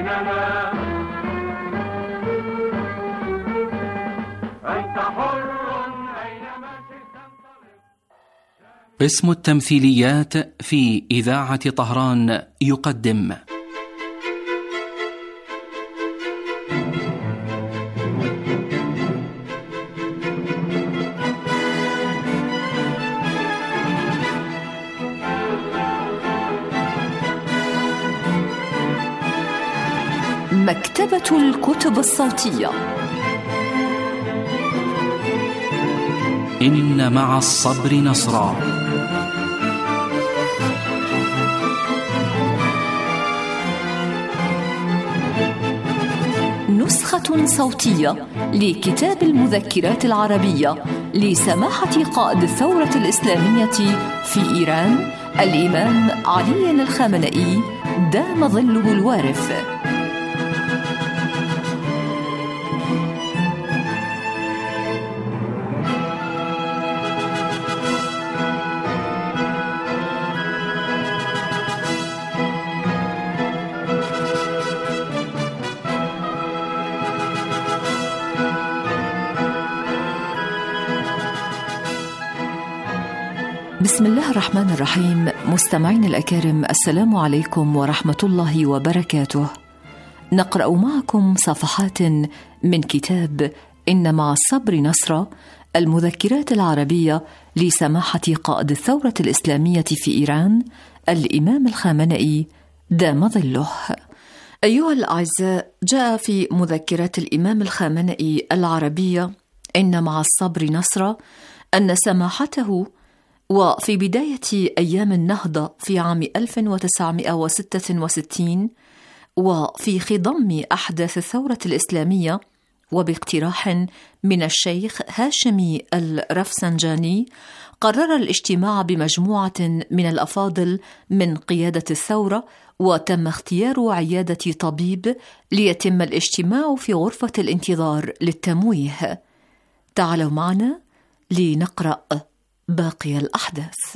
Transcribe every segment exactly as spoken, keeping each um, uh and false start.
بيننا، أنت حر أينما شئت انطلق. قسم التمثيليات في إذاعة طهران يقدم مكتبة الكتب الصوتية. إن مع الصبر نصرا. نسخة صوتية لكتاب المذكرات العربية لسماحة قائد الثورة الإسلامية في إيران الإمام علي الخامنئي دام ظله الوارث. بسم الله الرحمن الرحيم. مستمعين الأكارم، السلام عليكم ورحمة الله وبركاته. نقرأ معكم صفحات من كتاب إن مع الصبر نصرا، المذكرات العربية لسماحة قائد الثورة الإسلامية في إيران الإمام الخامنئي دام ظله. أيها الأعزاء، جاء في مذكرات الإمام الخامنئي العربية إن مع الصبر نصرا أن سماحته وفي بداية أيام النهضة في عام ألف وتسعمائة وستة وستين وفي خضم أحداث الثورة الإسلامية وباقتراح من الشيخ هاشمي الرفسنجاني، قرر الاجتماع بمجموعة من الأفاضل من قيادة الثورة، وتم اختيار عيادة طبيب ليتم الاجتماع في غرفة الانتظار للتمويه. تعالوا معنا لنقرأ باقي الأحداث.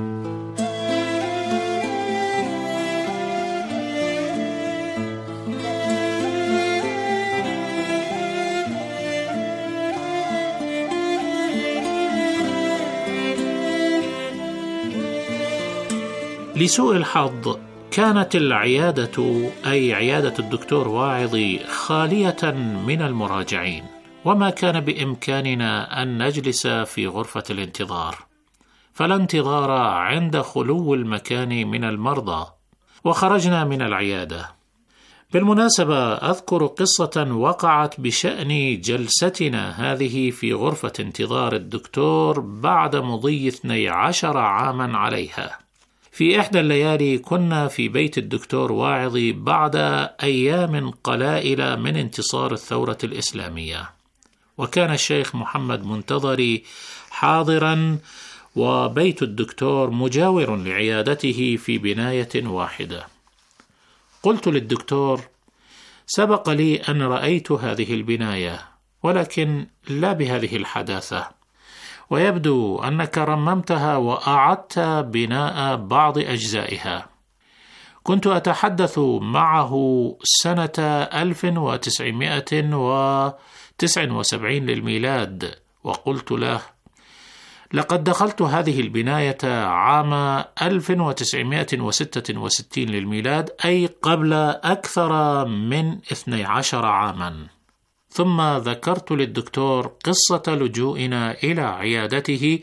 لسوء الحظ كانت العيادة أي عيادة الدكتور واعظي خالية من المراجعين، وما كان بإمكاننا أن نجلس في غرفة الانتظار، فلا انتظار عند خلو المكان من المرضى، وخرجنا من العيادة. بالمناسبة أذكر قصة وقعت بشأن جلستنا هذه في غرفة انتظار الدكتور بعد مضي اثني عشر عاما عليها. في إحدى الليالي كنا في بيت الدكتور واعظي بعد أيام قلائل من انتصار الثورة الإسلامية، وكان الشيخ محمد منتظري حاضرا، وبيت الدكتور مجاور لعيادته في بناية واحدة. قلت للدكتور: سبق لي أن رأيت هذه البناية، ولكن لا بهذه الحداثة، ويبدو أنك رممتها وأعدت بناء بعض أجزائها. كنت أتحدث معه سنة ألف وتسعمائة وتسعة وسبعين للميلاد، وقلت له: لقد دخلت هذه البناية عام ألف وتسعمائة وستة وستين للميلاد، أي قبل أكثر من اثني عشر عاما. ثم ذكرت للدكتور قصة لجوئنا إلى عيادته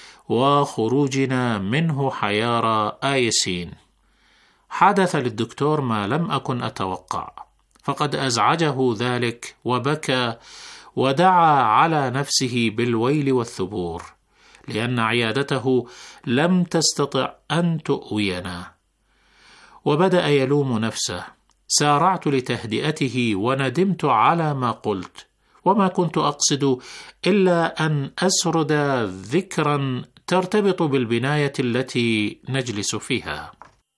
وخروجنا منه حيارى آيسين. حدث للدكتور ما لم أكن أتوقع، فقد أزعجه ذلك وبكى ودعا على نفسه بالويل والثبور، لأن عيادته لم تستطع أن تؤوينا، وبدأ يلوم نفسه. سارعت لتهدئته وندمت على ما قلت، وما كنت أقصد إلا أن أسرد ذكرا ترتبط بالبناية التي نجلس فيها.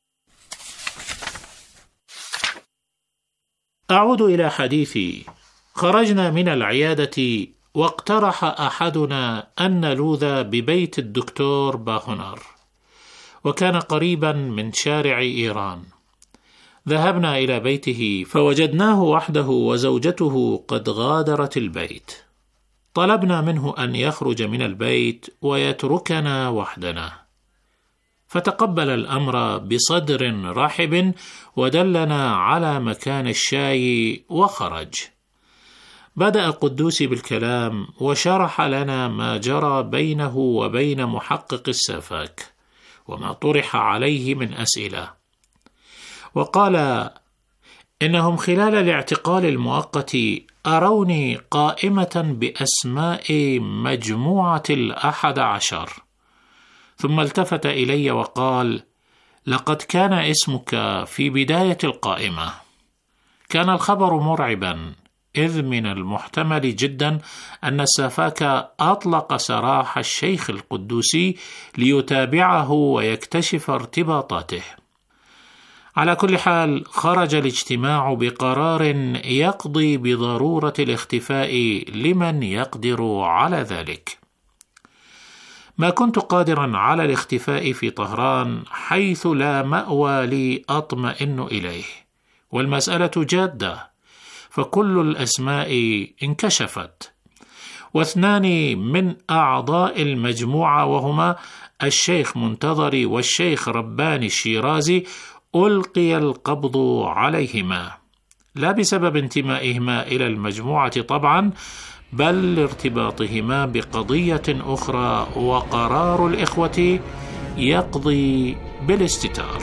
أعود إلى حديثي. خرجنا من العيادة واقترح أحدنا أن نلوذ ببيت الدكتور باهنر، وكان قريبا من شارع إيران. ذهبنا إلى بيته فوجدناه وحده وزوجته قد غادرت البيت. طلبنا منه أن يخرج من البيت ويتركنا وحدنا، فتقبل الأمر بصدر رحب ودلنا على مكان الشاي وخرج. بدأ قدوسي بالكلام وشرح لنا ما جرى بينه وبين محقق السافاك وما طرح عليه من أسئلة، وقال إنهم خلال الاعتقال المؤقت أروني قائمة بأسماء مجموعة الأحد عشر، ثم التفت إلي وقال: لقد كان اسمك في بداية القائمة. كان الخبر مرعبا، إذ من المحتمل جدا أن السافاك أطلق سراح الشيخ القدوسي ليتابعه ويكتشف ارتباطاته. على كل حال، خرج الاجتماع بقرار يقضي بضرورة الاختفاء لمن يقدر على ذلك. ما كنت قادرا على الاختفاء في طهران، حيث لا مأوى لي أطمئن إليه، والمسألة جادة، فكل الأسماء انكشفت، واثنان من أعضاء المجموعة وهما الشيخ منتظري والشيخ رباني الشيرازي ألقي القبض عليهما، لا بسبب انتمائهما إلى المجموعة طبعا، بل لارتباطهما بقضية أخرى، وقرار الإخوة يقضي بالاستتار.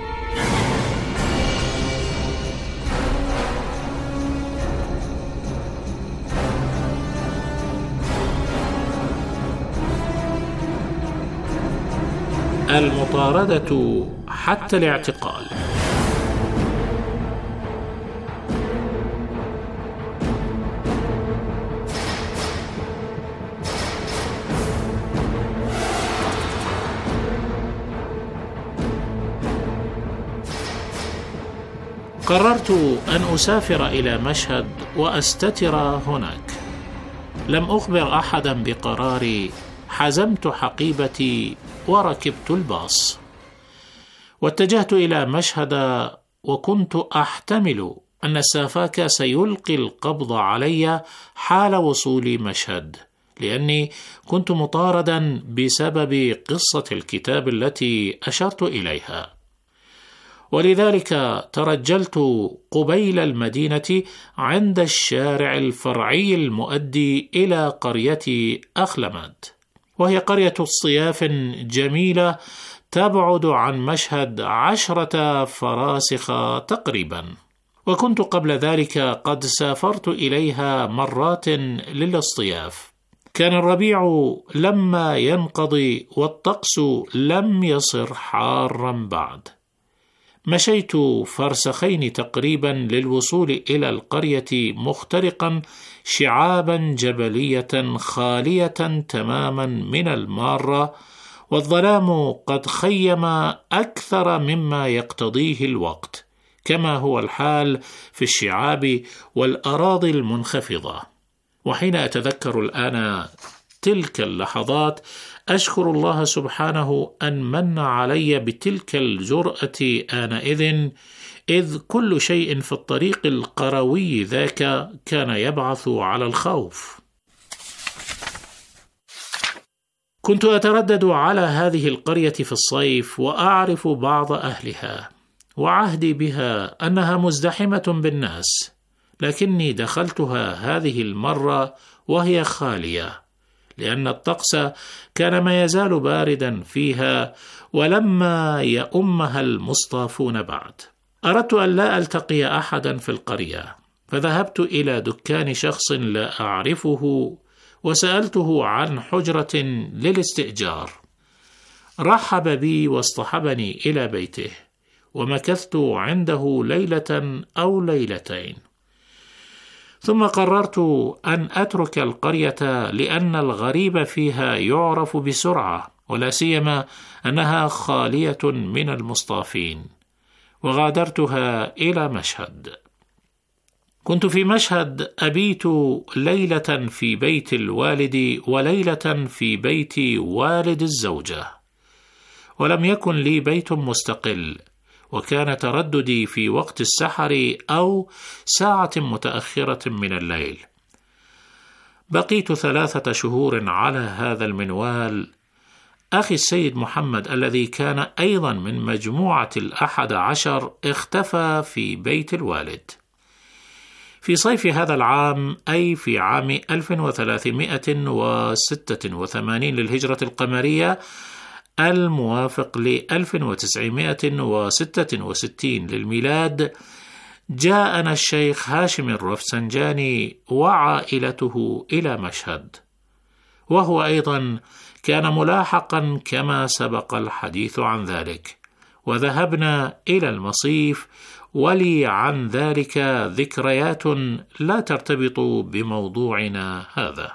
المطاردة حتى الاعتقال. قررت أن أسافر إلى مشهد وأستتر هناك. لم أخبر أحدا بقراري، حزمت حقيبتي وركبت الباص واتجهت إلى مشهد، وكنت أحتمل أن السافاك سيلقي القبض علي حال وصولي مشهد، لأني كنت مطاردا بسبب قصة الكتاب التي أشرت إليها، ولذلك ترجلت قبيل المدينة عند الشارع الفرعي المؤدي إلى قرية أخلمد، وهي قرية الصياف جميلة تبعد عن مشهد عشرة فراسخ تقريبا، وكنت قبل ذلك قد سافرت إليها مرات للاصطياف. كان الربيع لما ينقضي والطقس لم يصر حارا بعد. مشيت فرسخين تقريبا للوصول إلى القرية، مخترقا شعابا جبلية خالية تماما من المارة، والظلام قد خيم أكثر مما يقتضيه الوقت، كما هو الحال في الشعاب والأراضي المنخفضة. وحين أتذكر الآن تلك اللحظات، أشكر الله سبحانه أن من علي بتلك الجرأة آنئذ، إذ كل شيء في الطريق القروي ذاك كان يبعث على الخوف. كنت أتردد على هذه القرية في الصيف، وأعرف بعض أهلها، وعهدي بها أنها مزدحمة بالناس، لكني دخلتها هذه المرة وهي خالية، لأن الطقس كان ما يزال باردا فيها، ولما يؤمها المصطافون بعد. أردت أن لا ألتقي أحدا في القرية، فذهبت إلى دكان شخص لا أعرفه وسألته عن حجرة للاستئجار. رحب بي واصطحبني إلى بيته، ومكثت عنده ليلة أو ليلتين، ثم قررت أن أترك القرية، لأن الغريب فيها يعرف بسرعة، ولا سيما أنها خالية من المصطافين، وغادرتها إلى مشهد. كنت في مشهد أبيت ليلة في بيت الوالد وليلة في بيت والد الزوجة، ولم يكن لي بيت مستقل، وكان ترددي في وقت السحر أو ساعة متأخرة من الليل. بقيت ثلاثة شهور على هذا المنوال. أخي السيد محمد الذي كان أيضا من مجموعة الأحد عشر اختفى في بيت الوالد. في صيف هذا العام، أي في عام ألف وثلاثمائة وستة وثمانين للهجرة القمرية الموافق ل ألف وتسعمائة وستة وستين للميلاد، جاءنا الشيخ هاشم الرفسنجاني وعائلته إلى مشهد، وهو أيضا كان ملاحقا كما سبق الحديث عن ذلك، وذهبنا إلى المصيف، ولي عن ذلك ذكريات لا ترتبط بموضوعنا هذا.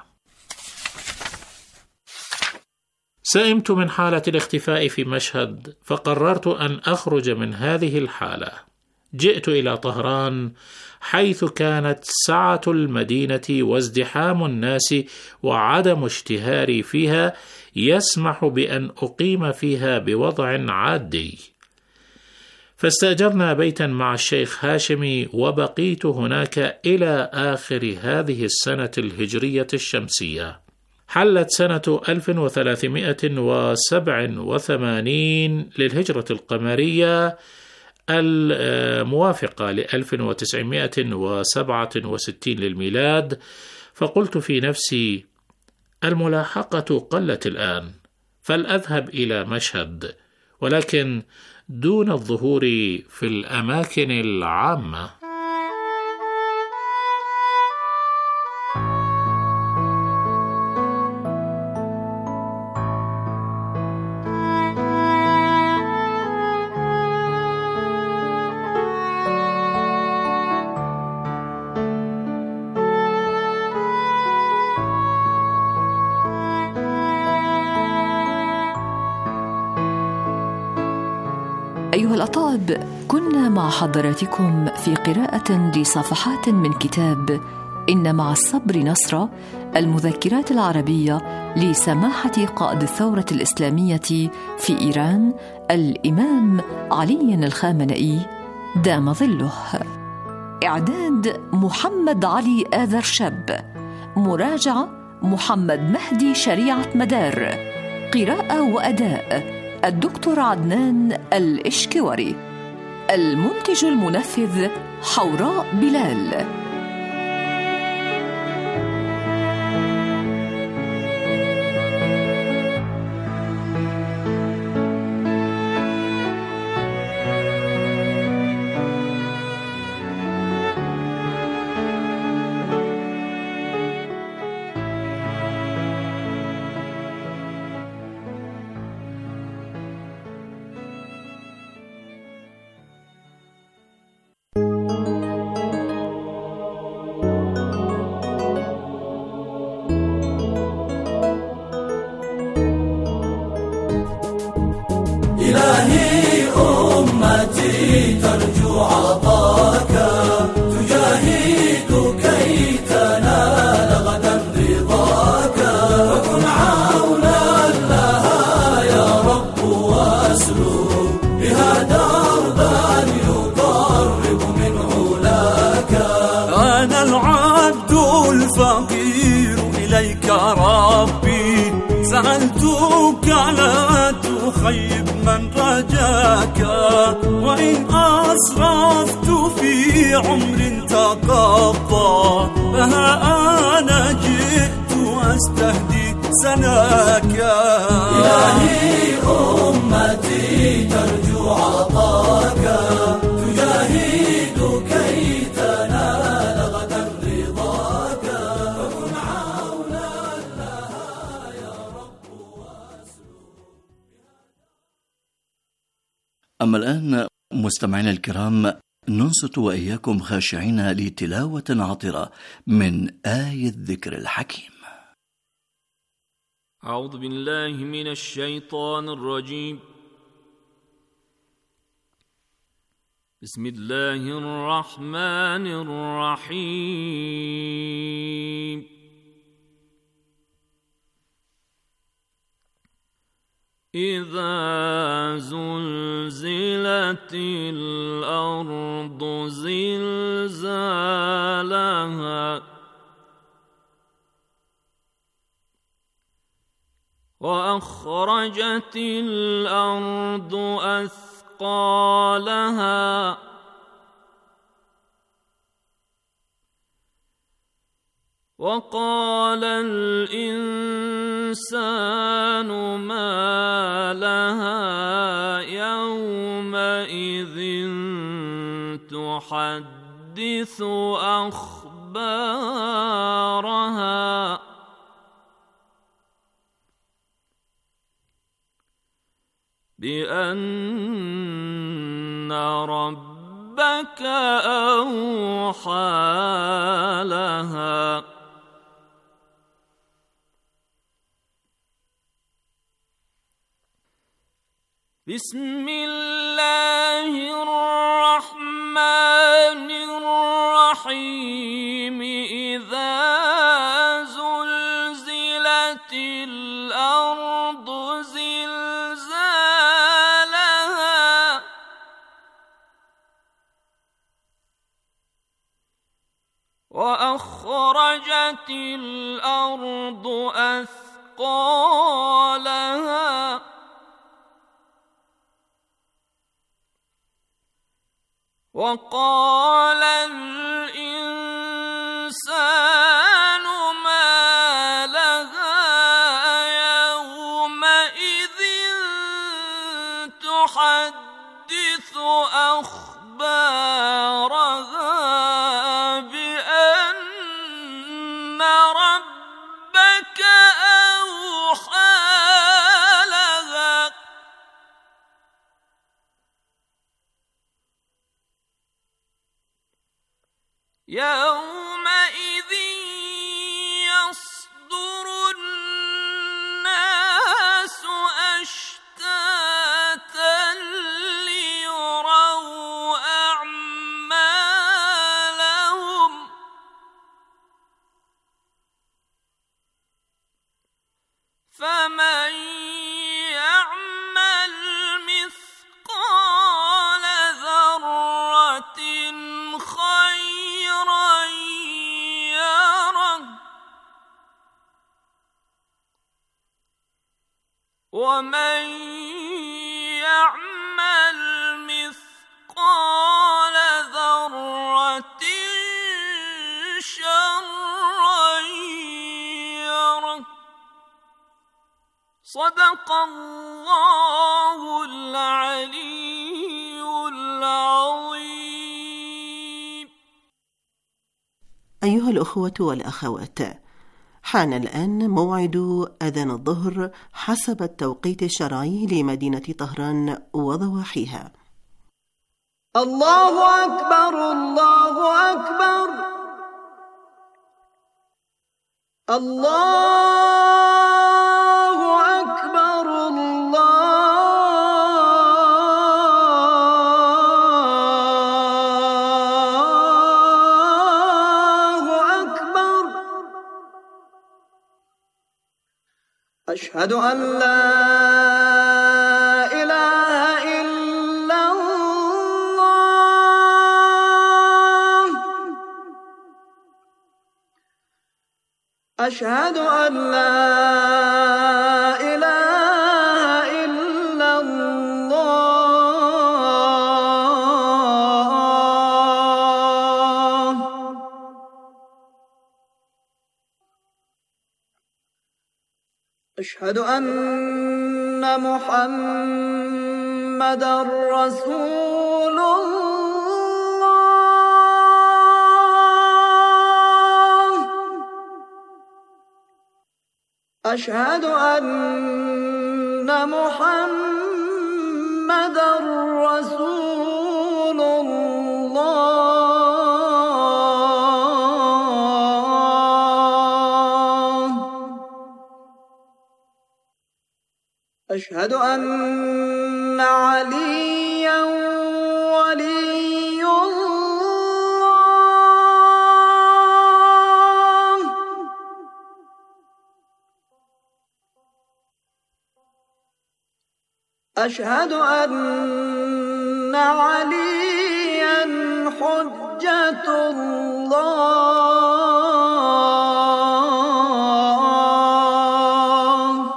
سئمت من حالة الاختفاء في مشهد، فقررت أن أخرج من هذه الحالة. جئت إلى طهران، حيث كانت سعة المدينة وازدحام الناس وعدم اشتهاري فيها يسمح بأن أقيم فيها بوضع عادي. فاستأجرنا بيتا مع الشيخ هاشمي، وبقيت هناك إلى آخر هذه السنة الهجرية الشمسية. حلت سنة ألف وثلاثمائة وسبعة وثمانين للهجرة القمرية الموافقة ل ألف وتسعمائة وسبعة وستين للميلاد، فقلت في نفسي: الملاحقة قلت الآن، فلأذهب إلى مشهد، ولكن دون الظهور في الأماكن العامة. أيها الأطاب، كنا مع حضراتكم في قراءة لصفحات من كتاب إن مع الصبر نصرا، المذكرات العربية لسماحة قائد الثورة الإسلامية في إيران الإمام علي الخامنئي دام ظله. إعداد محمد علي آذر شاب، مراجعة محمد مهدي شريعة مدار، قراءة وأداء الدكتور عدنان الإشكوري، المنتج المنفذ حوراء بلال. إلهي أمتي ترجو عطاك، تجاهد كي تنال غدا رضاك، فكن عونا لها يا رب، واسلك بها دربا يقرب من علاك. أنا العبد الفقير إليك ربي، سألتك لا تخيب من رجاك، وإن أسرفت في عمر تقضى، فها أنا جئت أستهدي سناك. إلهي أمتي ترجو عطاك، تجاهد كي تنال غدا رضاك، فكن عونا لها يا رب واسلك. أما الآن مستمعينا الكرام، ننصت وإياكم خاشعين لتلاوة عطرة من آية الذكر الحكيم. أعوذ بالله من الشيطان الرجيم. بسم الله الرحمن الرحيم. إذا زلزلت الأرض زلزالها وأخرجت الأرض أثقالها وقال الإنسان ما لها يومئذ تحدث أخبارها بأن ربك أوحى لها بسم الله الرحمن الرحيم إذا زلزلت الأرض زلزالها وأخرجت الأرض أثقالها وقال الإنسان ما لها يومئذ تحدث أخبارها بأن ربك أوحى لها يومئذ يصدر الناس أشتاتا ليروا أعمالهم فمن يعمل مثقال ذرة خيرا يره ومن يعمل مثقال ذرة شرا يره صدق الله العلي العظيم. أيها الأخوة والأخوات، حان الآن موعد أذان الظهر حسب التوقيت الشرعي لمدينة طهران وضواحيها. الله أكبر الله أكبر الله أكبر الله أكبر أشهد أن لا إله إلا الله أشهد أن لا إله إلا الله أشهد أن محمدًا رسول الله أشهد أن محمدًا رسول الله أشهد أن عليًّا ولي الله أشهد أن عليا حجة الله.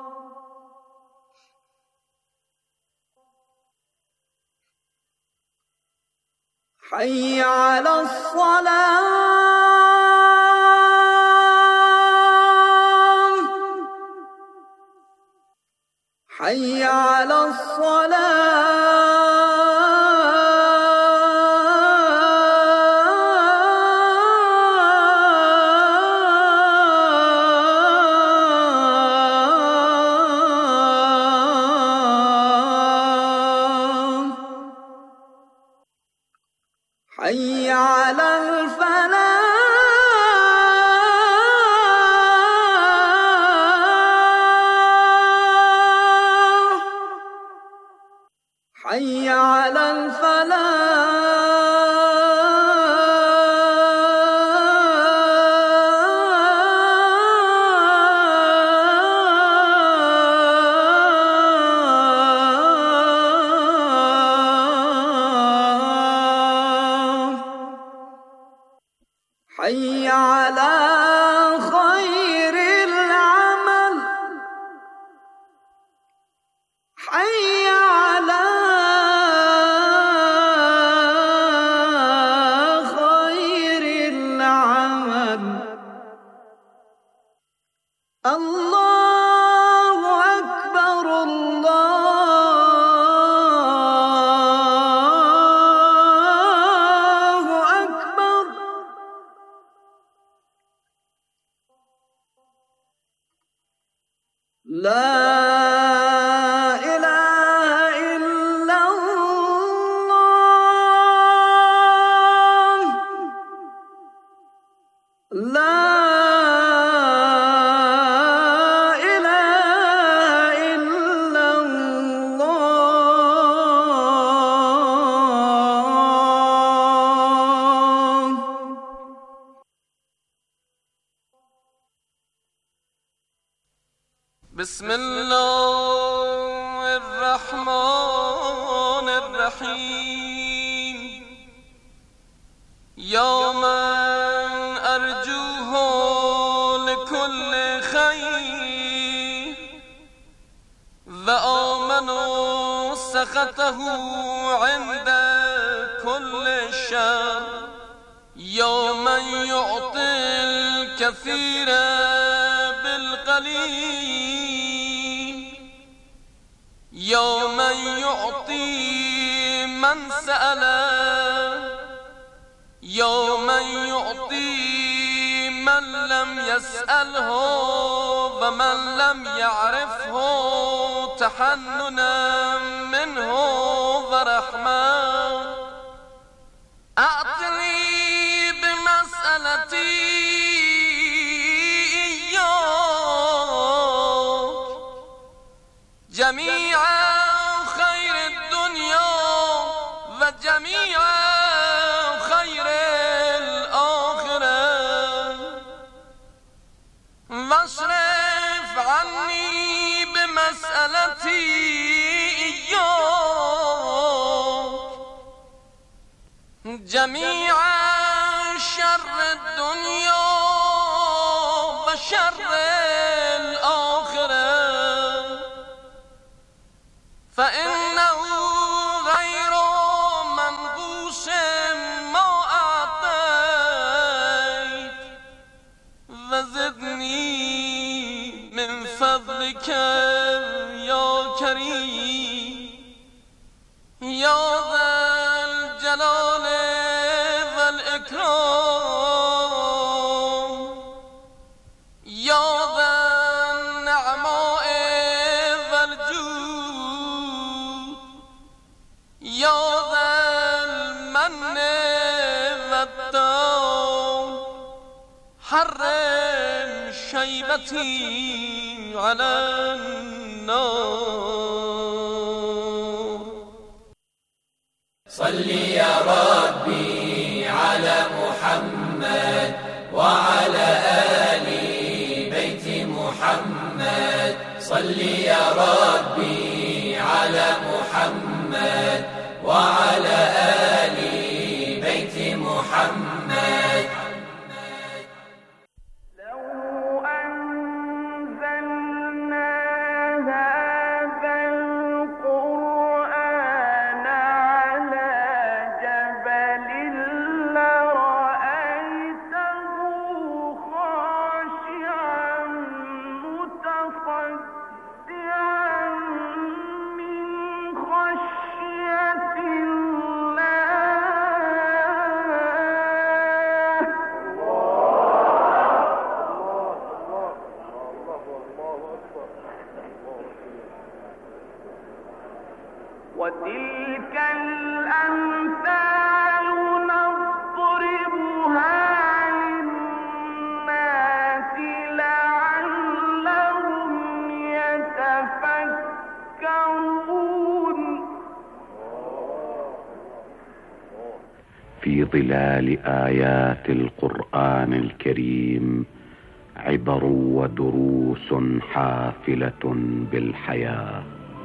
حي على الصلاة. حي على الصلاة. حي على الفلاح. حي على الفلاح. حي على خير العمل. حي على خير العمل. الله أكبر الله أكبر. لا إله إلا الله. لا إله إلا الله. بسم الله الرحمن الرحيم. يا من أرجوه لكل خير وآمن سخطه عند كل شر. يا من يعطي الكثير بالقليل. يا من يعطي من سأله. يا من يعطي من لم يسأله ومن لم يعرفه تحننا منه ورحمة. أعطني بمسألتي إياك جميع خير الدنيا وجميع خير الآخرة. واصرف عني بمسألتي إياك جميع شر الدنيا وشر الآخرة. فإنه غير منقوص ما أعطيت. وزدني من فضلك يا كريم يا ذا الجلال والإكرام. يا ذا النعماء والجود. يا ذا المن والدار. حرم شيبتي على النار. صل يا ربي على محمد وعلى آل بيت محمد. صل يا ربي على وعلى آل بيت محمد. وتلك الأمثال نضربها للناس لعلهم يتفكرون. في ظلال آيات القرآن الكريم عبر ودروس حافلة بالحياة.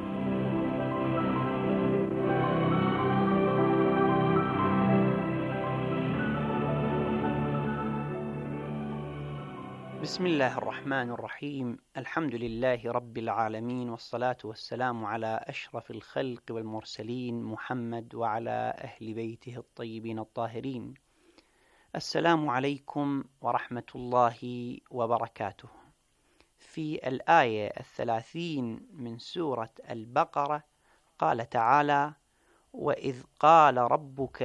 بسم الله الرحمن الرحيم. الحمد لله رب العالمين، والصلاة والسلام على أشرف الخلق والمرسلين محمد وعلى أهل بيته الطيبين الطاهرين. السلام عليكم ورحمة الله وبركاته. في الآية الثلاثين من سورة البقرة قال تعالى: وإذ قال ربك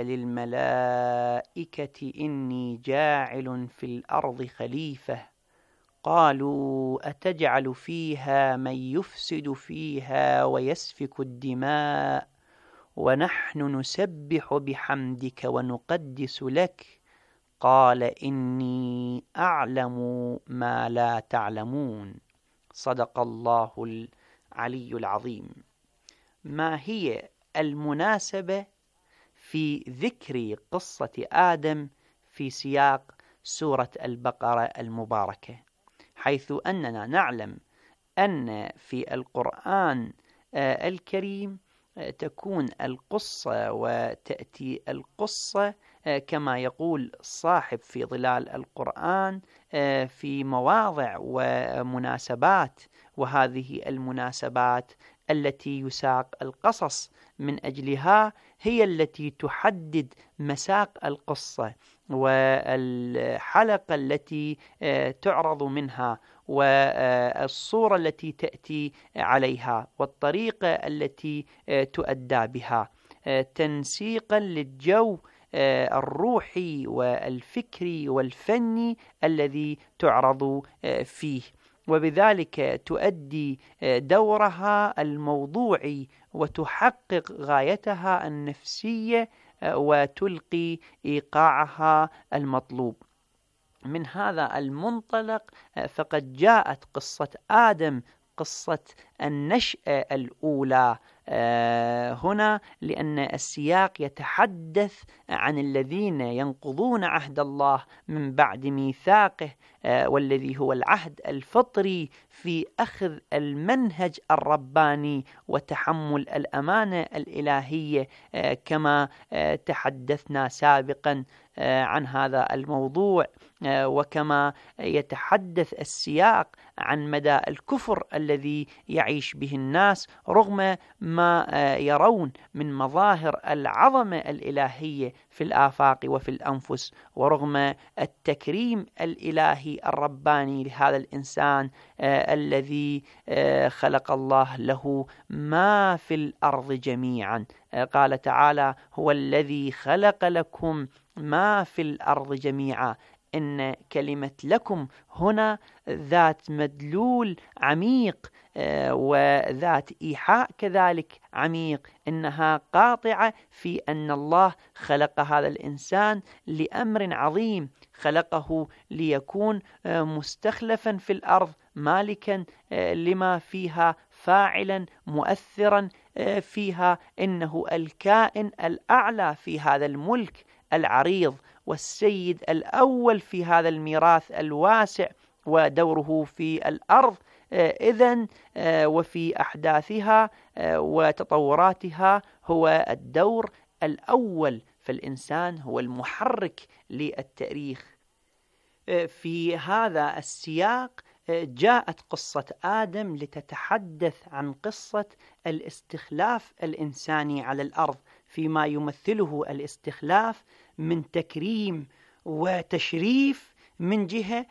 للملائكة إني جاعل في الأرض خليفة قالوا أتجعل فيها من يفسد فيها ويسفك الدماء ونحن نسبح بحمدك ونقدس لك قال إني أعلم ما لا تعلمون. صدق الله العلي العظيم. ما هي المناسبة في ذكر قصة آدم في سياق سورة البقرة المباركة، حيث أننا نعلم أن في القرآن الكريم تكون القصة وتأتي القصة كما يقول صاحب في ظلال القرآن في مواضع ومناسبات، وهذه المناسبات التي يساق القصص من أجلها هي التي تحدد مساق القصة والحلقة التي تعرض منها والصورة التي تأتي عليها والطريقة التي تؤدى بها، تنسيقا للجو الروحي والفكري والفني الذي تعرض فيه، وبذلك تؤدي دورها الموضوعي وتحقق غايتها النفسية وتلقي إيقاعها المطلوب. من هذا المنطلق فقد جاءت قصة آدم قصة النشأة الأولى هنا، لأن السياق يتحدث عن الذين ينقضون عهد الله من بعد ميثاقه، والذي هو العهد الفطري في أخذ المنهج الرباني وتحمل الأمانة الإلهية، كما تحدثنا سابقا عن هذا الموضوع، وكما يتحدث السياق عن مدى الكفر الذي يعيش به الناس رغم ما يرون من مظاهر العظمة الإلهية في الآفاق وفي الأنفس، ورغم التكريم الإلهي الرباني لهذا الإنسان الذي خلق الله له ما في الأرض جميعا. قال تعالى: هو الذي خلق لكم ما في الأرض جميعا. إن كلمة لكم هنا ذات مدلول عميق وذات إيحاء كذلك عميق، إنها قاطعة في أن الله خلق هذا الإنسان لأمر عظيم، خلقه ليكون مستخلفا في الأرض، مالكا لما فيها، فاعلا مؤثرا فيها، إنه الكائن الأعلى في هذا الملك العريض والسيد الأول في هذا الميراث الواسع، ودوره في الأرض إذن وفي أحداثها وتطوراتها هو الدور الأول، فالإنسان هو المحرك للتاريخ. في هذا السياق جاءت قصة آدم لتتحدث عن قصة الاستخلاف الإنساني على الأرض، فيما يمثله الاستخلاف من تكريم وتشريف من جهة،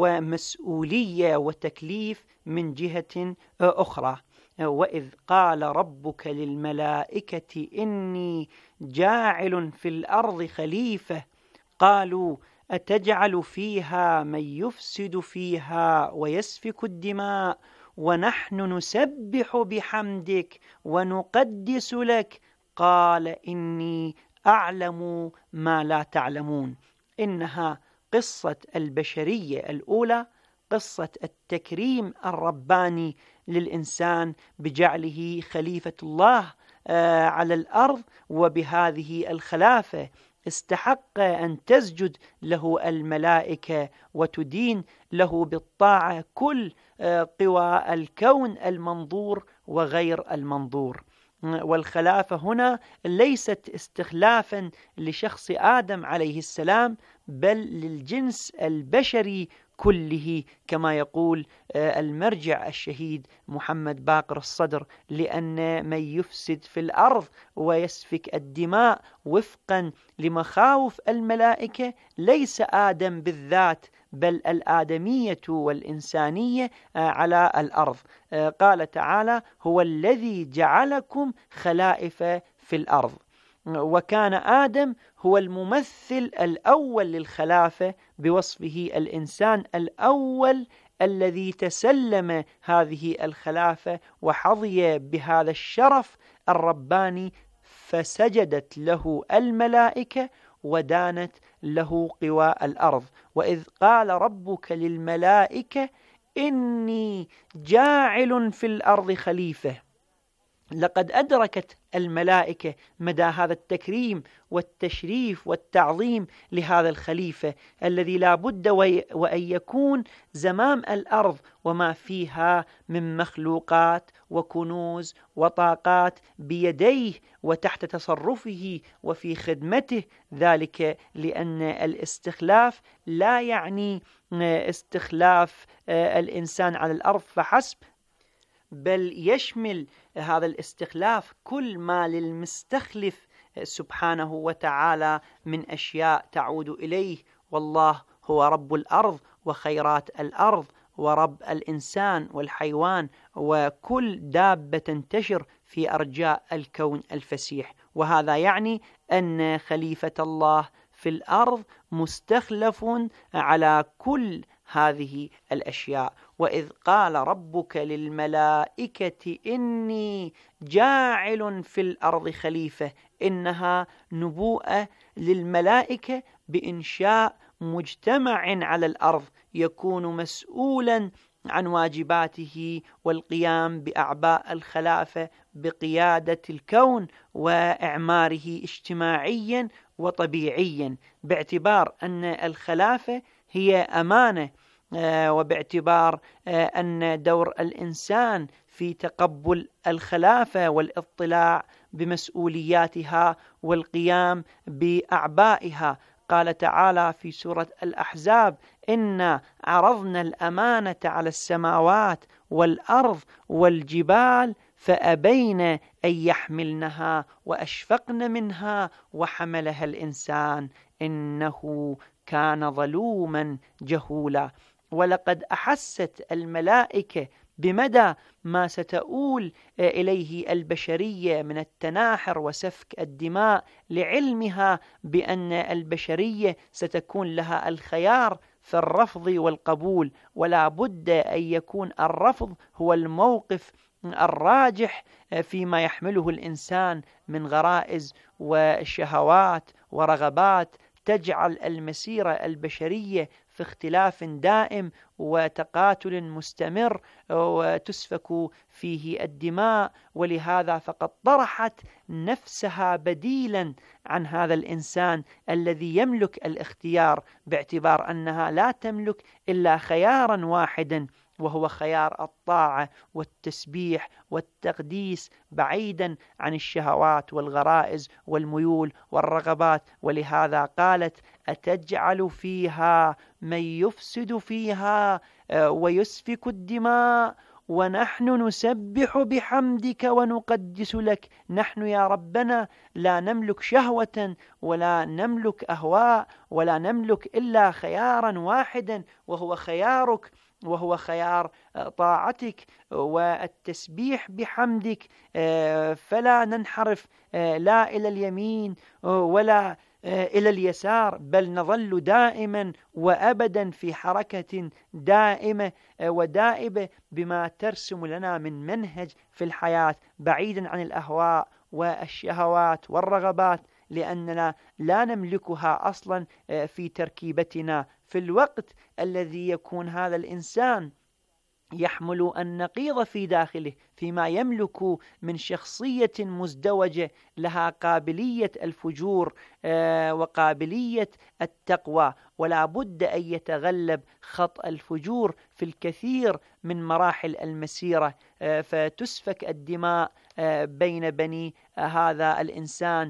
ومسؤولية وتكليف من جهة أخرى. وإذ قال ربك للملائكة إني جاعل في الأرض خليفة قالوا أتجعل فيها من يفسد فيها ويسفك الدماء ونحن نسبح بحمدك ونقدس لك قال إني أعلم ما لا تعلمون. إنها قصة البشرية الأولى، قصة التكريم الرباني للإنسان بجعله خليفة الله على الأرض، وبهذه الخلافة استحق أن تسجد له الملائكة وتدين له بالطاعة كل قوى الكون المنظور وغير المنظور. والخلافة هنا ليست استخلافا لشخص آدم عليه السلام، بل للجنس البشري كله، كما يقول المرجع الشهيد محمد باقر الصدر، لأن من يفسد في الأرض ويسفك الدماء وفقا لمخاوف الملائكة ليس آدم بالذات، بل الآدمية والإنسانية على الأرض. قال تعالى هو الذي جعلكم خلائف في الأرض، وكان آدم هو الممثل الأول للخلافة بوصفه الإنسان الأول الذي تسلم هذه الخلافة وحظي بهذا الشرف الرباني، فسجدت له الملائكة ودانت له قوى الأرض. وإذ قال ربك للملائكة إني جاعل في الأرض خليفة، لقد أدركت الملائكة مدى هذا التكريم والتشريف والتعظيم لهذا الخليفة الذي لا بد وأن يكون زمام الأرض وما فيها من مخلوقات وكنوز وطاقات بيديه وتحت تصرفه وفي خدمته، ذلك لأن الاستخلاف لا يعني استخلاف الإنسان على الأرض فحسب، بل يشمل هذا الاستخلاف كل ما للمستخلف سبحانه وتعالى من أشياء تعود إليه، والله هو رب الأرض وخيرات الأرض ورب الإنسان والحيوان وكل دابة تنتشر في أرجاء الكون الفسيح. وهذا يعني أن خليفة الله في الأرض مستخلف على كل هذه الأشياء. وإذ قال ربك للملائكة إني جاعل في الأرض خليفة، إنها نبوءة للملائكة بإنشاء مجتمع على الأرض يكون مسؤولا عن واجباته والقيام بأعباء الخلافة بقيادة الكون وإعماره اجتماعيا وطبيعيا، باعتبار أن الخلافة هي أمانة، وباعتبار أن دور الإنسان في تقبل الخلافة والاطلاع بمسؤولياتها والقيام بأعبائها. قال تعالى في سورة الأحزاب إنا عرضنا الأمانة على السماوات والأرض والجبال فأبين أن يحملنها وأشفقن منها وحملها الإنسان إنه كان ظلوما جهولا. ولقد أحست الملائكة بمدى ما ستؤول إليه البشرية من التناحر وسفك الدماء، لعلمها بأن البشرية ستكون لها الخيار في الرفض والقبول، ولا بد أن يكون الرفض هو الموقف الراجح فيما يحمله الإنسان من غرائز وشهوات ورغبات تجعل المسيرة البشرية في اختلاف دائم وتقاتل مستمر وتسفك فيه الدماء. ولهذا فقد طرحت نفسها بديلا عن هذا الإنسان الذي يملك الاختيار، باعتبار أنها لا تملك إلا خيارا واحدا وهو خيار الطاعة والتسبيح والتقديس بعيدا عن الشهوات والغرائز والميول والرغبات. ولهذا قالت: أتجعل فيها من يفسد فيها ويسفك الدماء ونحن نسبح بحمدك ونقدس لك. نحن يا ربنا لا نملك شهوة ولا نملك أهواء ولا نملك إلا خيارا واحدا، وهو خيارك، وهو خيار طاعتك والتسبيح بحمدك، فلا ننحرف لا إلى اليمين ولا إلى اليسار، بل نظل دائما وأبدا في حركة دائمة ودائبة بما ترسم لنا من منهج في الحياة، بعيدا عن الأهواء والشهوات والرغبات، لأننا لا نملكها أصلا في تركيبتنا. في الوقت الذي يكون هذا الإنسان يحمل النقيض في داخله فيما يملك من شخصية مزدوجة لها قابلية الفجور وقابلية التقوى، ولا بد أن يتغلب خط الفجور في الكثير من مراحل المسيرة، فتسفك الدماء بين بني هذا الإنسان،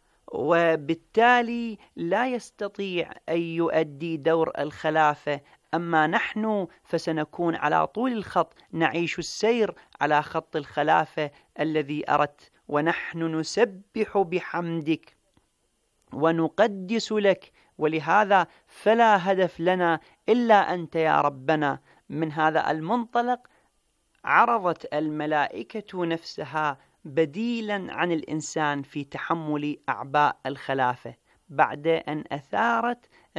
وبالتالي لا يستطيع أن يؤدي دور الخلافة. أما نحن فسنكون على طول الخط نعيش السير على خط الخلافة الذي أردت. ونحن نسبح بحمدك ونقدس لك، ولهذا فلا هدف لنا إلا أنت يا ربنا. من هذا المنطلق عرضت الملائكة نفسها بديلا عن الإنسان في تحمل أعباء الخلافة، بعد أن أثارت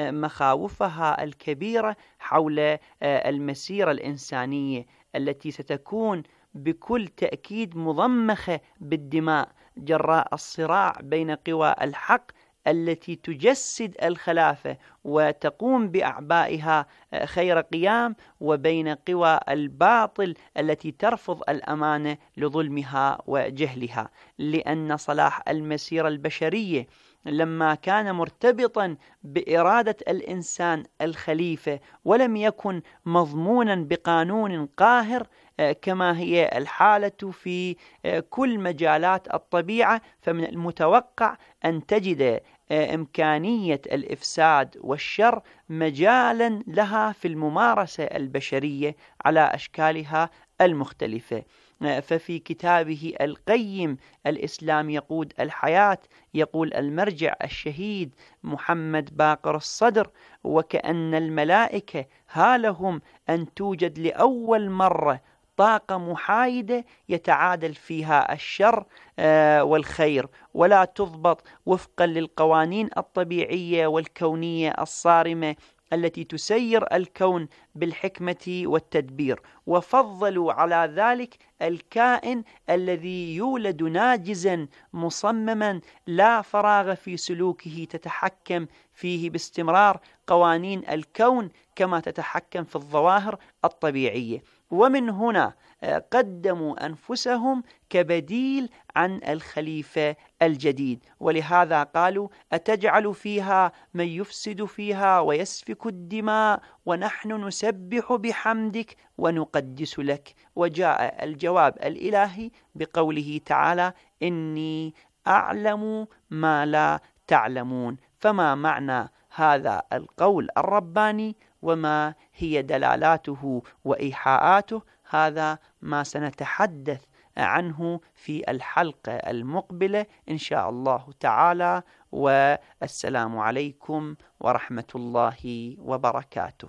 مخاوفها الكبيرة حول المسيرة الإنسانية التي ستكون بكل تأكيد مضمخة بالدماء جراء الصراع بين قوى الحق التي تجسد الخلافة وتقوم بأعبائها خير قيام، وبين قوى الباطل التي ترفض الأمانة لظلمها وجهلها. لأن صلاح المسيرة البشرية لما كان مرتبطا بإرادة الإنسان الخليفة ولم يكن مضمونا بقانون قاهر كما هي الحالة في كل مجالات الطبيعة، فمن المتوقع أن تجد إمكانية الإفساد والشر مجالا لها في الممارسة البشرية على أشكالها المختلفة. ففي كتابه القيم الإسلام يقود الحياة يقول المرجع الشهيد محمد باقر الصدر: وكأن الملائكة هالهم أن توجد لأول مرة طاقة محايدة يتعادل فيها الشر والخير، ولا تضبط وفقا للقوانين الطبيعية والكونية الصارمة التي تسير الكون بالحكمة والتدبير، وفضلوا على ذلك الكائن الذي يولد ناجزا مصمما لا فراغ في سلوكه تتحكم فيه باستمرار قوانين الكون كما تتحكم في الظواهر الطبيعية. ومن هنا قدموا أنفسهم كبديل عن الخليفة الجديد، ولهذا قالوا: أتجعل فيها من يفسد فيها ويسفك الدماء ونحن نسبح بحمدك ونقدس لك. وجاء الجواب الإلهي بقوله تعالى: إني أعلم ما لا تعلمون. فما معنى هذا القول الرباني وما هي دلالاته وإيحاءاته؟ هذا ما سنتحدث عنه في الحلقة المقبلة إن شاء الله تعالى، والسلام عليكم ورحمة الله وبركاته.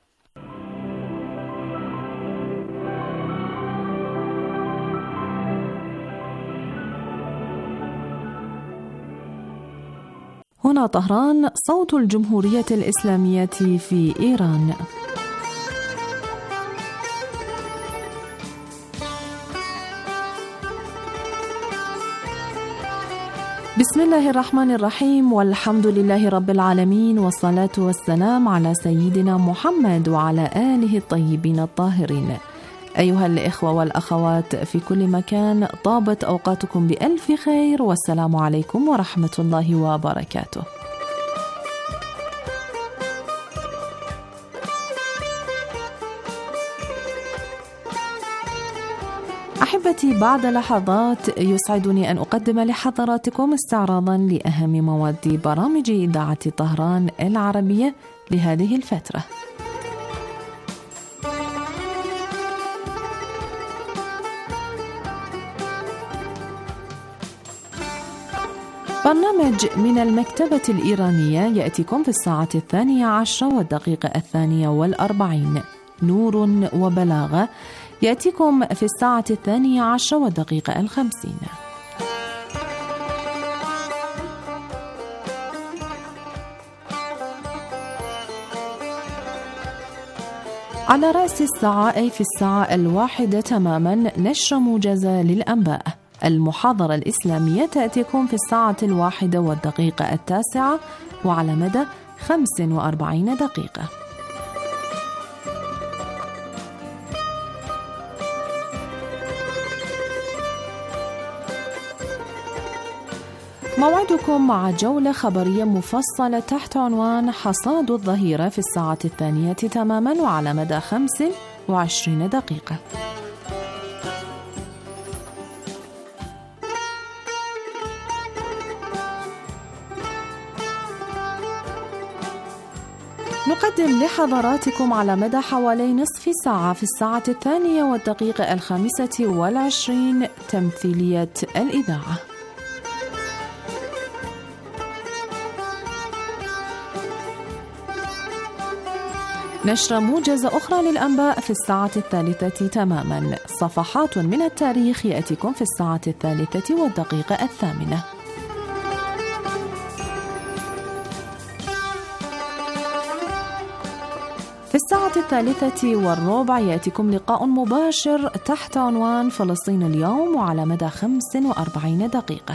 هنا طهران، صوت الجمهورية الإسلامية في إيران. بسم الله الرحمن الرحيم، والحمد لله رب العالمين، والصلاة والسلام على سيدنا محمد وعلى آله الطيبين الطاهرين. أيها الإخوة والأخوات في كل مكان، طابت أوقاتكم بألف خير، والسلام عليكم ورحمة الله وبركاته. أحبتي، بعد لحظات يسعدني أن أقدم لحضراتكم استعراضا لأهم مواد برامج إذاعة طهران العربية لهذه الفترة. برنامج من المكتبة الإيرانية يأتيكم في الساعة الثانية عشرة والدقيقة الثانية والأربعين. نور وبلاغة يأتيكم في الساعة الثانية عشرة والدقيقة الخمسين. على رأس الساعة أي في الساعة الواحدة تماما نشر موجزة للأنباء. المحاضرة الإسلامية تأتيكم في الساعة الواحدة والدقيقة التاسعة وعلى مدى خمس وأربعين دقيقة. موعدكم مع جولة خبرية مفصلة تحت عنوان حصاد الظهيرة في الساعة الثانية تماما وعلى مدى خمس وعشرين دقيقة. نقدم لحضراتكم على مدى حوالي نصف ساعة في الساعة الثانية والدقيقة الخامسة والعشرين تمثيلية الإذاعة. نشرة موجزة أخرى للأنباء في الساعة الثالثة تماما. صفحات من التاريخ يأتيكم في الساعة الثالثة والدقيقة الثامنة. في الساعة الثالثة والربع يأتيكم لقاء مباشر تحت عنوان فلسطين اليوم وعلى مدى خمس وأربعين دقيقة.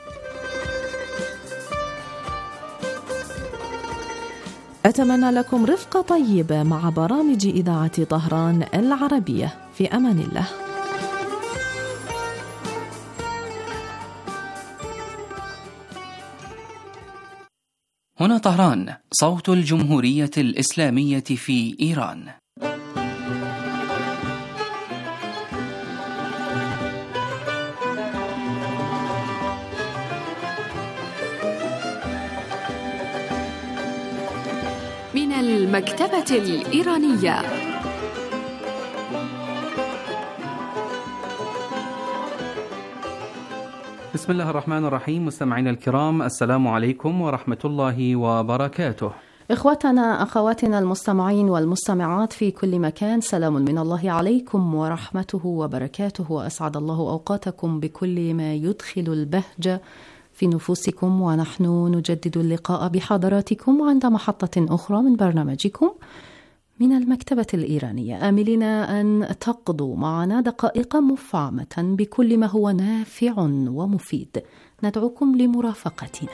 أتمنى لكم رفقة طيبة مع برامج إذاعة طهران العربية. في أمان الله. هنا طهران، صوت الجمهورية الإسلامية في إيران. من المكتبة الإيرانية. بسم الله الرحمن الرحيم. مستمعينا الكرام، السلام عليكم ورحمة الله وبركاته. إخوتنا أخواتنا المستمعين والمستمعات في كل مكان، سلام من الله عليكم ورحمته وبركاته، وأسعد الله أوقاتكم بكل ما يدخل البهجة في نفوسكم. ونحن نجدد اللقاء بحضراتكم عند محطة أخرى من برنامجكم من المكتبة الإيرانية، آملين أن تقضوا معنا دقائق مفعمة بكل ما هو نافع ومفيد. ندعوكم لمرافقتنا.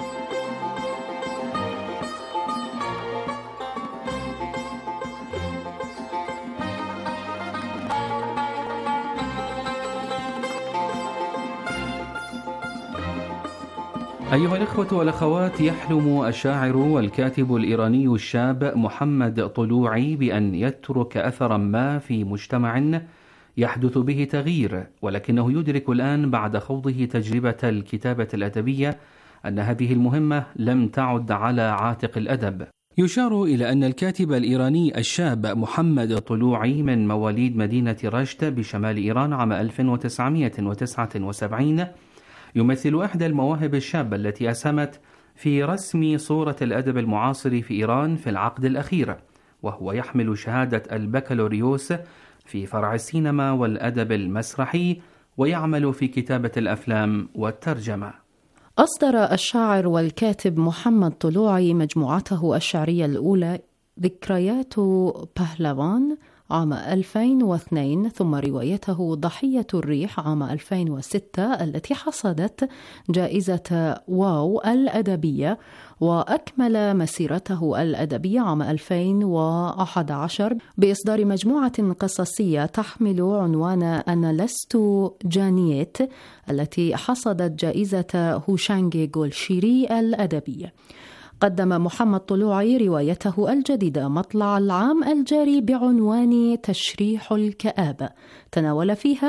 أيها الإخوة والأخوات، يحلم الشاعر والكاتب الإيراني الشاب محمد طلوعي بأن يترك أثرا ما في مجتمع يحدث به تغيير، ولكنه يدرك الآن بعد خوضه تجربة الكتابة الأدبية أن هذه المهمة لم تعد على عاتق الأدب. يشار إلى أن الكاتب الإيراني الشاب محمد طلوعي من مواليد مدينة رشت بشمال إيران عام ألف وتسعمائة وتسعة وسبعين يمثل إحدى المواهب الشابة التي أسهمت في رسم صورة الأدب المعاصر في إيران في العقد الأخير، وهو يحمل شهادة البكالوريوس في فرع السينما والأدب المسرحي، ويعمل في كتابة الأفلام والترجمة. أصدر الشاعر والكاتب محمد طلوعي مجموعته الشعرية الأولى ذكريات بهلوان عام ألفين واثنين، ثم روايته ضحية الريح عام ألفين وستة التي حصدت جائزة واو الأدبية، وأكمل مسيرته الأدبية عام ألفين وأحد عشر بإصدار مجموعة قصصية تحمل عنوان أنا لست جانيت التي حصدت جائزة هوشانج غولشيري الأدبية. قدم محمد طلوعي روايته الجديدة مطلع العام الجاري بعنوان تشريح الكآبة، تناول فيها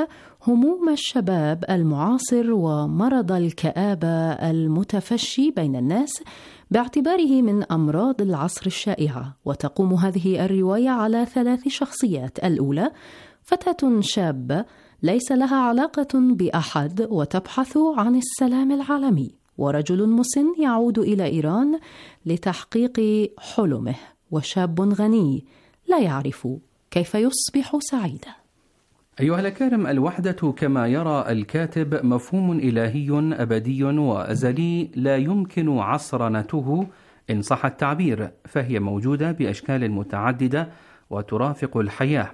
هموم الشباب المعاصر ومرض الكآبة المتفشي بين الناس باعتباره من أمراض العصر الشائعة. وتقوم هذه الرواية على ثلاث شخصيات. الأولى فتاة شابة ليس لها علاقة بأحد وتبحث عن السلام العالمي، ورجل مسن يعود إلى إيران لتحقيق حلمه، وشاب غني لا يعرف كيف يصبح سعيدا. أيها الأكارم، الوحدة كما يرى الكاتب مفهوم إلهي أبدي وأزلي لا يمكن عصرنته إن صح التعبير، فهي موجودة بأشكال متعددة وترافق الحياة.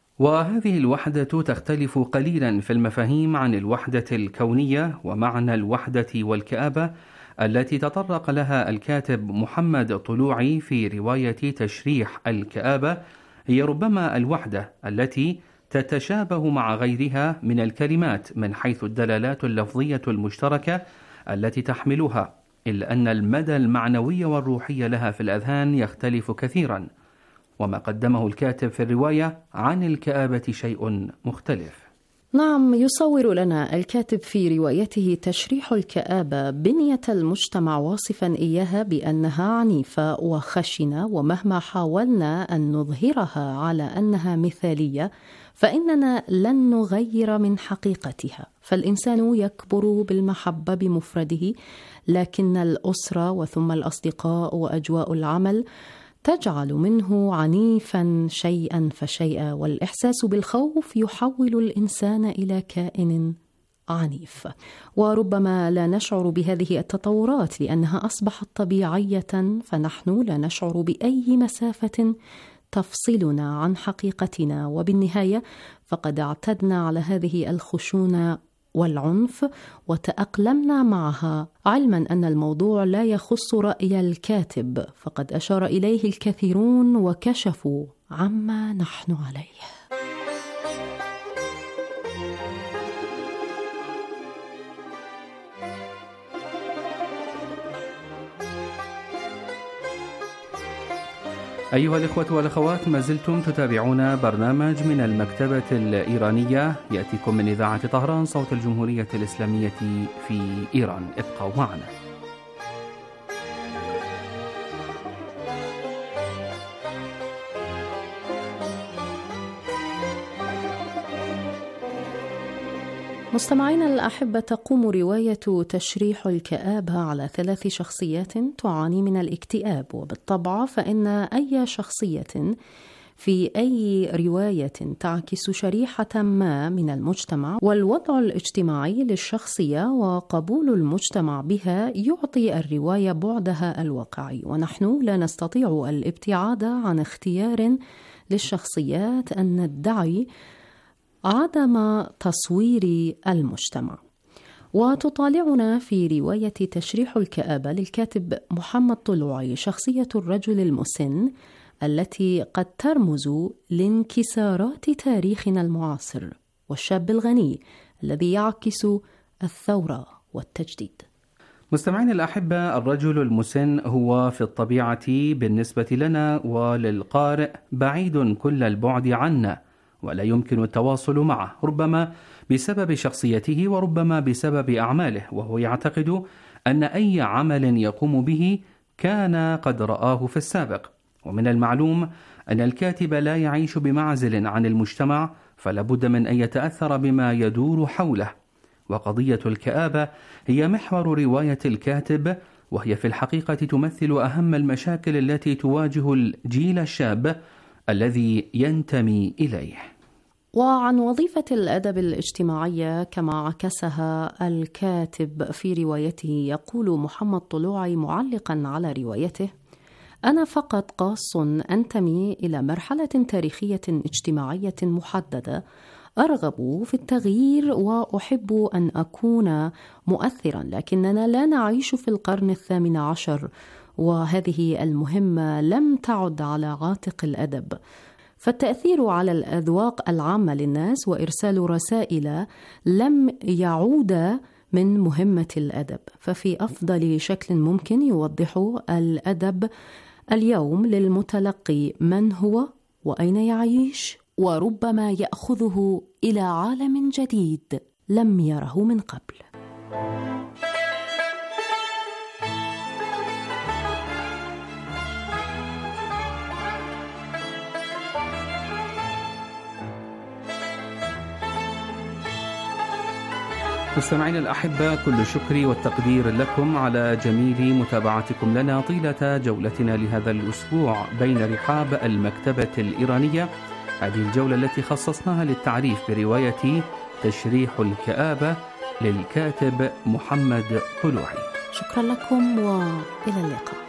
وهذه الوحدة تختلف قليلا في المفاهيم عن الوحدة الكونية ومعنى الوحدة والكآبة التي تطرق لها الكاتب محمد طلوعي في رواية تشريح الكآبة. هي ربما الوحدة التي تتشابه مع غيرها من الكلمات من حيث الدلالات اللفظية المشتركة التي تحملها، إلا أن المدى المعنوي والروحي لها في الأذهان يختلف كثيرا، وما قدمه الكاتب في الرواية عن الكآبة شيء مختلف. نعم، يصور لنا الكاتب في روايته تشريح الكآبة بنية المجتمع واصفا إياها بأنها عنيفة وخشنة، ومهما حاولنا أن نظهرها على أنها مثالية فإننا لن نغير من حقيقتها. فالإنسان يكبر بالمحبة بمفرده، لكن الأسرة وثم الأصدقاء وأجواء العمل تجعل منه عنيفا شيئا فشيئا، والإحساس بالخوف يحول الإنسان إلى كائن عنيف. وربما لا نشعر بهذه التطورات لأنها أصبحت طبيعية، فنحن لا نشعر بأي مسافة تفصلنا عن حقيقتنا، وبالنهاية فقد اعتدنا على هذه الخشونة والعنف وتأقلمنا معها، علما أن الموضوع لا يخص رأي الكاتب، فقد أشار إليه الكثيرون وكشفوا عما نحن عليه. أيها الإخوة والأخوات، ما زلتم تتابعون برنامج من المكتبة الإيرانية يأتيكم من إذاعة طهران صوت الجمهورية الإسلامية في إيران. ابقوا معنا. مستمعينا الأحبة، تقوم رواية تشريح الكآبة على ثلاث شخصيات تعاني من الاكتئاب، وبالطبع فإن أي شخصية في أي رواية تعكس شريحة ما من المجتمع والوضع الاجتماعي للشخصية وقبول المجتمع بها يعطي الرواية بعدها الواقعي، ونحن لا نستطيع الابتعاد عن اختيار للشخصيات أن ندعي عدم تصوير المجتمع. وتطالعنا في رواية تشريح الكآبة للكاتب محمد طلوعي شخصية الرجل المسن التي قد ترمز لانكسارات تاريخنا المعاصر، والشاب الغني الذي يعكس الثورة والتجديد. مستمعين الأحبة، الرجل المسن هو في الطبيعة بالنسبة لنا وللقارئ بعيد كل البعد عنا، ولا يمكن التواصل معه، ربما بسبب شخصيته وربما بسبب أعماله، وهو يعتقد أن أي عمل يقوم به كان قد رآه في السابق. ومن المعلوم أن الكاتب لا يعيش بمعزل عن المجتمع، فلا بد من أن يتأثر بما يدور حوله. وقضية الكآبة هي محور رواية الكاتب، وهي في الحقيقة تمثل أهم المشاكل التي تواجه الجيل الشاب الذي ينتمي إليه. وعن وظيفة الأدب الاجتماعية كما عكسها الكاتب في روايته يقول محمد طلوعي معلقا على روايته: أنا فقط قاص أنتمي إلى مرحلة تاريخية اجتماعية محددة، أرغب في التغيير وأحب أن أكون مؤثرا، لكننا لا نعيش في القرن الثامن عشر، وهذه المهمة لم تعد على عاتق الأدب، فالتأثير على الأذواق العامة للناس وإرسال رسائل لم يعود من مهمة الأدب. ففي أفضل شكل ممكن يوضح الأدب اليوم للمتلقي من هو وأين يعيش وربما يأخذه إلى عالم جديد لم يره من قبل. مستمعينا الأحبة، كل شكري والتقدير لكم على جميل متابعتكم لنا طيلة جولتنا لهذا الأسبوع بين رحاب المكتبة الإيرانية، هذه الجولة التي خصصناها للتعريف برواية تشريح الكآبة للكاتب محمد طلوعي. شكرا لكم وإلى اللقاء.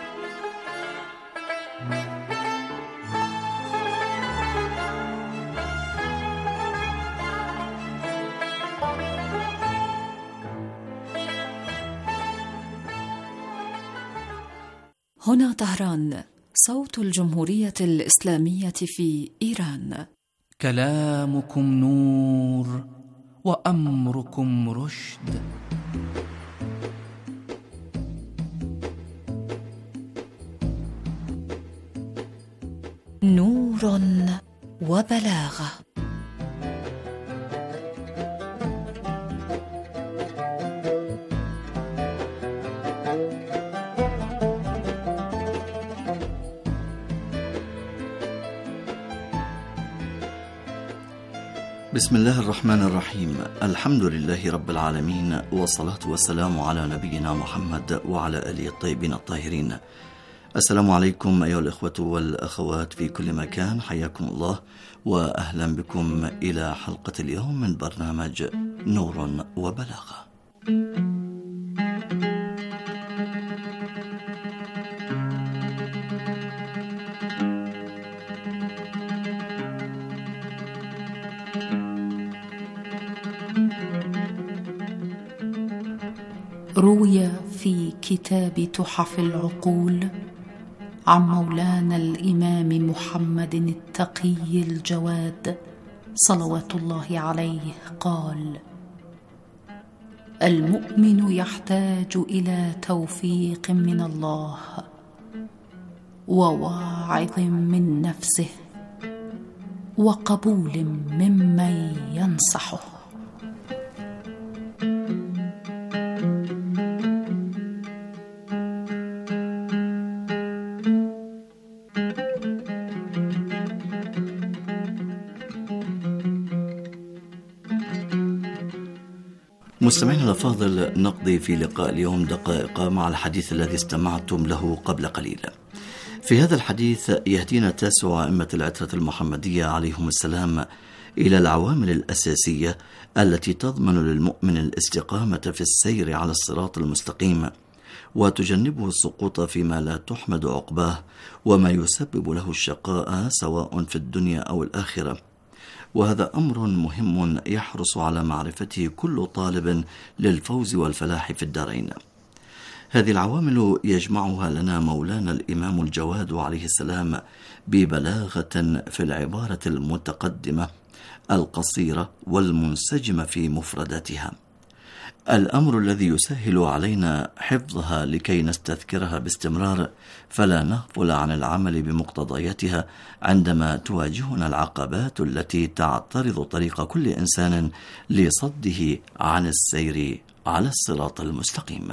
هنا طهران، صوت الجمهورية الإسلامية في إيران. كلامكم نور وأمركم رشد. نور وبلاغة. بسم الله الرحمن الرحيم. الحمد لله رب العالمين، والصلاة والسلام على نبينا محمد وعلى آله الطيبين الطاهرين. السلام عليكم أيها الإخوة والأخوات في كل مكان، حياكم الله وأهلا بكم إلى حلقة اليوم من برنامج نور وبلاغة. روي في كتاب تحف العقول عن مولانا الإمام محمد التقي الجواد صلوات الله عليه قال: المؤمن يحتاج إلى توفيق من الله وواعظ من نفسه وقبول ممن ينصحه. مستمعينا الأفاضل، نقضي في لقاء اليوم دقائق مع الحديث الذي استمعتم له قبل قليل. في هذا الحديث يهدينا تاسع أئمة العترة المحمدية عليهم السلام إلى العوامل الأساسية التي تضمن للمؤمن الاستقامة في السير على الصراط المستقيم، وتجنبه السقوط فيما لا تحمد عقباه وما يسبب له الشقاء سواء في الدنيا أو الآخرة. وهذا أمر مهم يحرص على معرفته كل طالب للفوز والفلاح في الدارين. هذه العوامل يجمعها لنا مولانا الإمام الجواد عليه السلام ببلاغة في العبارة المتقدمة القصيرة والمنسجمة في مفرداتها، الأمر الذي يسهل علينا حفظها لكي نستذكرها باستمرار، فلا نغفل عن العمل بمقتضياتها عندما تواجهنا العقبات التي تعترض طريق كل إنسان لصده عن السير على الصراط المستقيم.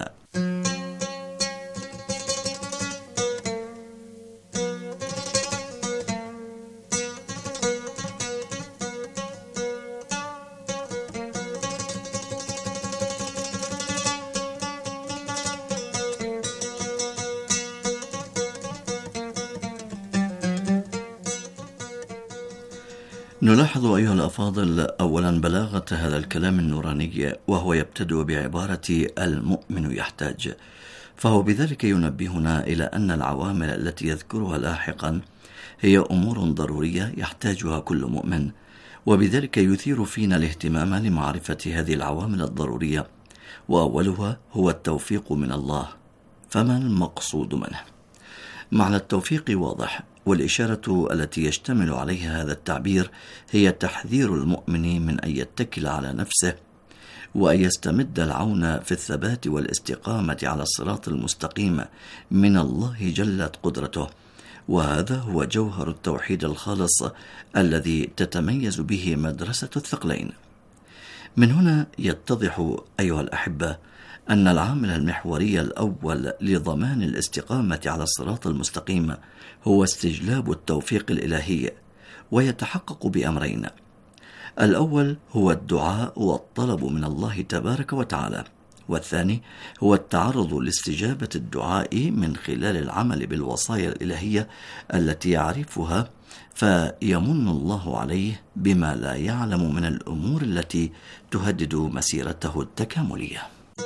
نلاحظ أيها الأفاضل أولا بلاغة هذا الكلام النوراني، وهو يبتدأ بعبارة المؤمن يحتاج، فهو بذلك ينبهنا إلى أن العوامل التي يذكرها لاحقا هي أمور ضرورية يحتاجها كل مؤمن، وبذلك يثير فينا الاهتمام لمعرفة هذه العوامل الضرورية، وأولها هو التوفيق من الله. فما المقصود منه؟ معنى التوفيق واضح، والإشارة التي يشتمل عليها هذا التعبير هي تحذير المؤمن من أن يتكل على نفسه وأن يستمد العون في الثبات والاستقامة على الصراط المستقيم من الله جلت قدرته، وهذا هو جوهر التوحيد الخالص الذي تتميز به مدرسة الثقلين. من هنا يتضح أيها الأحبة أن العامل المحوري الأول لضمان الاستقامة على الصراط المستقيم هو استجلاب التوفيق الإلهي، ويتحقق بأمرين: الأول هو الدعاء والطلب من الله تبارك وتعالى، والثاني هو التعرض لاستجابة الدعاء من خلال العمل بالوصايا الإلهية التي يعرفها، فيمن الله عليه بما لا يعلم من الأمور التي تهدد مسيرته التكاملية.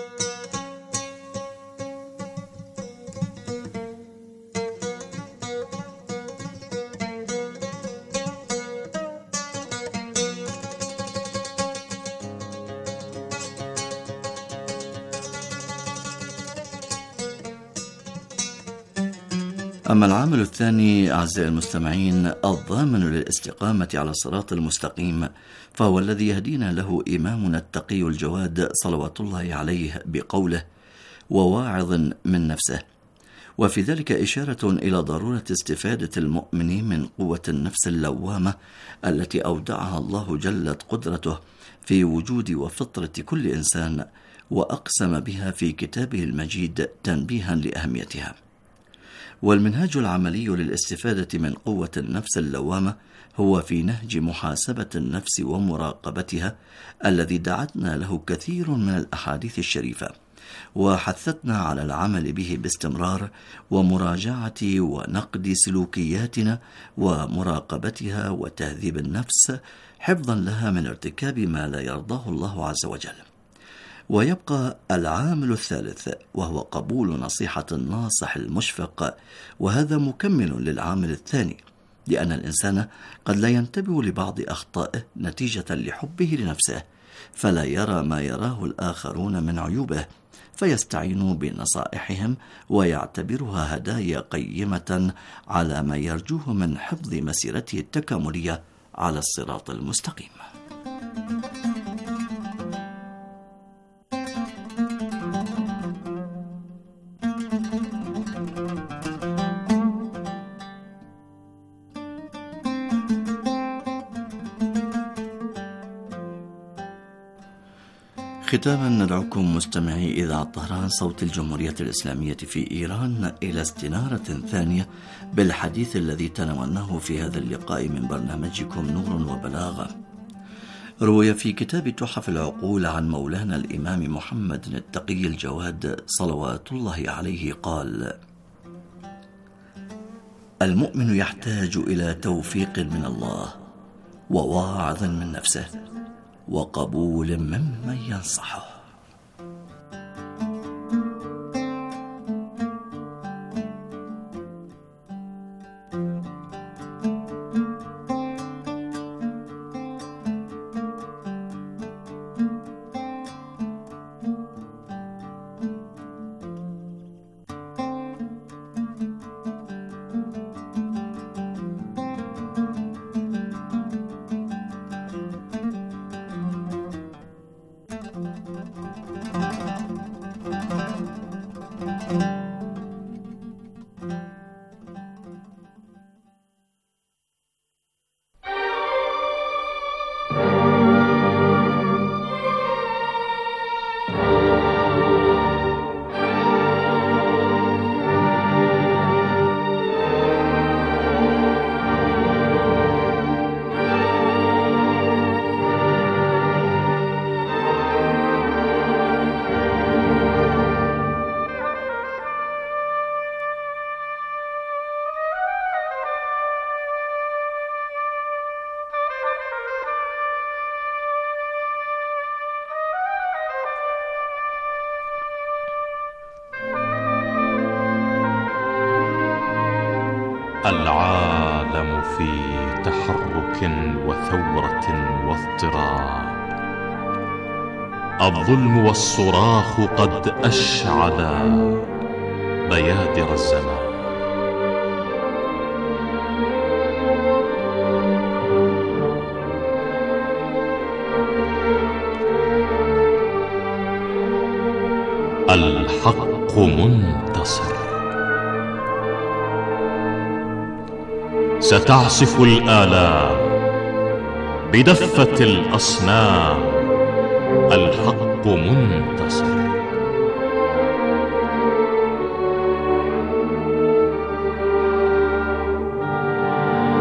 أما العامل الثاني أعزائي المستمعين الضامن للاستقامة على الصراط المستقيم، فهو الذي يهدينا له إمامنا التقي الجواد صلوات الله عليه بقوله: وواعظ من نفسه. وفي ذلك إشارة إلى ضرورة استفادة المؤمن من قوة النفس اللوامة التي أودعها الله جلت قدرته في وجود وفطرة كل إنسان، وأقسم بها في كتابه المجيد تنبيها لأهميتها. والمنهاج العملي للاستفادة من قوة النفس اللوامة هو في نهج محاسبة النفس ومراقبتها الذي دعتنا له كثير من الأحاديث الشريفة، وحثتنا على العمل به باستمرار ومراجعة ونقد سلوكياتنا ومراقبتها وتهذيب النفس حفظا لها من ارتكاب ما لا يرضاه الله عز وجل. ويبقى العامل الثالث، وهو قبول نصيحة الناصح المشفق، وهذا مكمل للعامل الثاني، لأن الإنسان قد لا ينتبه لبعض أخطائه نتيجة لحبه لنفسه، فلا يرى ما يراه الآخرون من عيوبه، فيستعين بنصائحهم ويعتبرها هدايا قيمة على ما يرجوه من حفظ مسيرته التكاملية على الصراط المستقيم. ختاما ندعوكم مستمعي إذاعة طهران صوت الجمهورية الإسلامية في إيران إلى استنارة ثانية بالحديث الذي تناولناه في هذا اللقاء من برنامجكم نور وبلاغة. روي في كتاب تحف العقول عن مولانا الإمام محمد التقي الجواد صلوات الله عليه قال: المؤمن يحتاج إلى توفيق من الله، وواعظ من نفسه، وقبول ممن ينصحه. العالم في تحرك وثورة واضطراب، الظلم والصراخ قد أشعلا بيادر الزمان. الحق منتصر. ستعصف الآلام بدفة الأصنام، الحق منتصر.